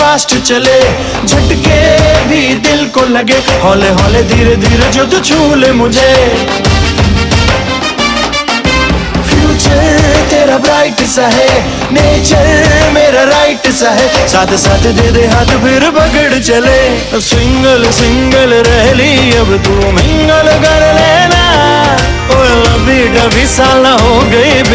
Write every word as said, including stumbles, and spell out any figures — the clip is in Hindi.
फास्ट चले, झटके भी दिल को लगे, हौले हौले धीरे धीरे जो तू छू ले मुझे। फ्यूचर तेरा ब्राइट सा है, नेचर मेरा राइट सा है, साथ साथ दे दे हाथ फिर पकड़ चले। सिंगल सिंगल रह ली अब तू मिंगल कर लेना, ओ लवी डबी साल हो गई